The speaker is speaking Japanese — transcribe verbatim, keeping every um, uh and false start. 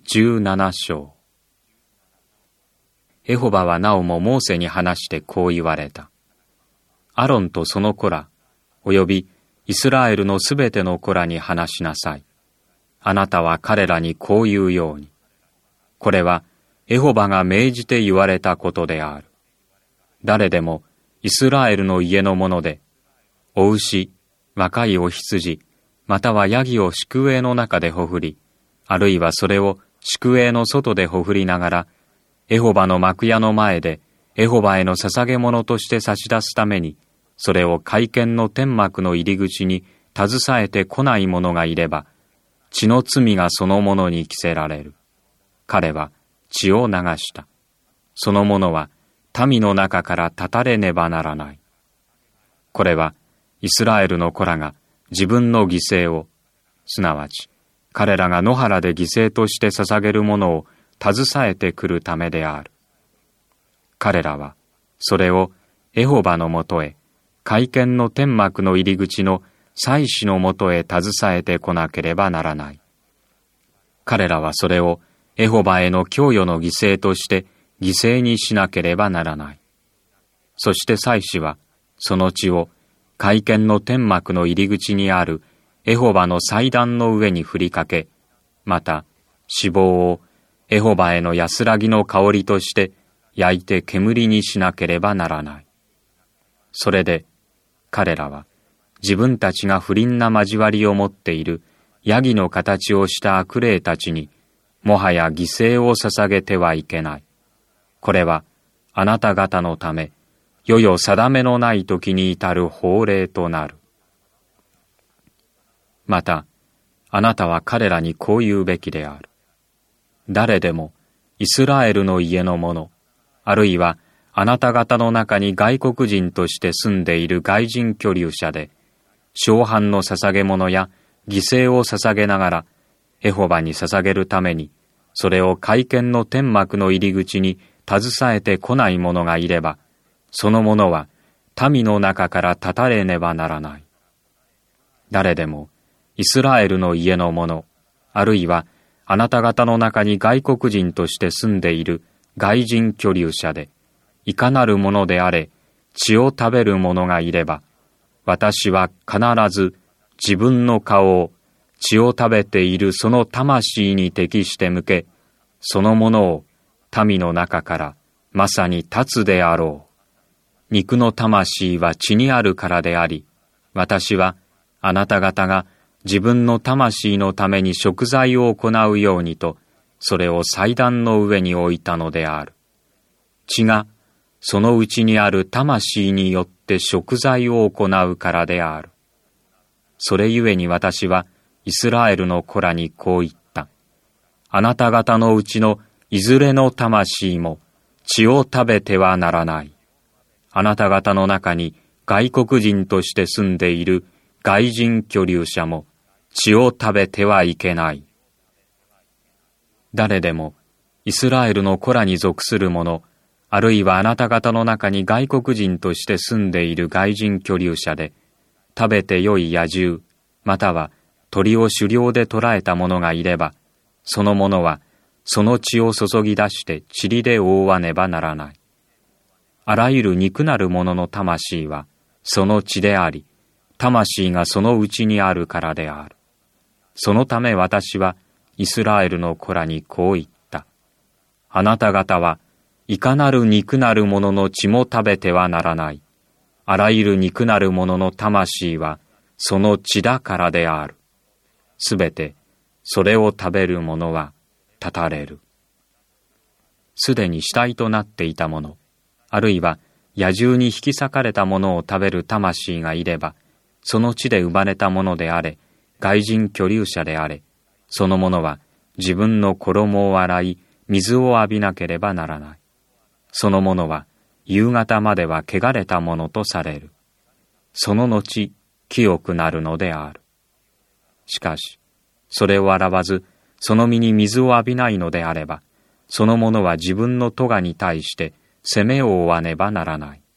じゅうなな章。エホバはなおもモーセに話してこう言われた。アロンとその子ら、およびイスラエルのすべての子らに話しなさい。あなたは彼らにこう言うように。これはエホバが命じて言われたことである。誰でもイスラエルの家の者で、お牛、若いお羊、またはヤギを宿営の中でほふり、あるいはそれを宿営の外でほふりながら、エホバの幕屋の前でエホバへの捧げ物として差し出すために、それを会見の天幕の入り口に携えてこない者がいれば、血の罪がその者に着せられる。彼は血を流した。その者は民の中から断たれねばならない。これはイスラエルの子らが自分の犠牲を、すなわち彼らが野原で犠牲として捧げるものを携えてくるためである。彼らはそれをエホバのもとへ、会見の天幕の入り口の祭司のもとへ携えてこなければならない。彼らはそれをエホバへの供与の犠牲として犠牲にしなければならない。そして祭司はその血を会見の天幕の入り口にあるエホバの祭壇の上に振りかけ、また脂肪をエホバへの安らぎの香りとして焼いて煙にしなければならない。それで彼らは自分たちが不倫な交わりを持っているヤギの形をした悪霊たちにもはや犠牲を捧げてはいけない。これはあなた方のため、よよ定めのない時に至る法令となる。また、あなたは彼らにこう言うべきである。誰でもイスラエルの家の者、あるいはあなた方の中に外国人として住んでいる外人居留者で、小飯の捧げ物や犠牲を捧げながら、エホバに捧げるために、それを会見の天幕の入り口に携えてこない者がいれば、その者は民の中から断たれねばならない。誰でもイスラエルの家の者、あるいはあなた方の中に外国人として住んでいる外人居留者で、いかなるものであれ、血を食べる者がいれば、私は必ず自分の顔を血を食べているその魂に適して向け、そのものを民の中からまさに断つであろう。肉の魂は血にあるからであり、私はあなた方が自分の魂のために贖罪を行うようにと、それを祭壇の上に置いたのである。血がそのうちにある魂によって贖罪を行うからである。それゆえに私はイスラエルの子らにこう言った。あなた方のうちのいずれの魂も血を食べてはならない。あなた方の中に外国人として住んでいる外人居留者も血を食べてはいけない。誰でもイスラエルの子らに属する者、あるいはあなた方の中に外国人として住んでいる外人居留者で、食べてよい野獣、または鳥を狩猟で捕らえた者がいれば、その者はその血を注ぎ出して塵で覆わねばならない。あらゆる肉なる者の魂はその血であり、魂がそのうちにあるからである。そのため私はイスラエルの子らにこう言った。あなた方はいかなる肉なる者の血も食べてはならない。あらゆる肉なる者の魂はその血だからである。すべてそれを食べる者は断たれる。すでに死体となっていた者、あるいは野獣に引き裂かれたものを食べる魂がいれば、その地で生まれたものであれ、外人居留者であれ、その者は自分の衣を洗い、水を浴びなければならない。その者は夕方までは汚れたものとされる。その後、清くなるのである。しかし、それを洗わず、その身に水を浴びないのであれば、その者は自分の咎に対して責めを負わねばならない。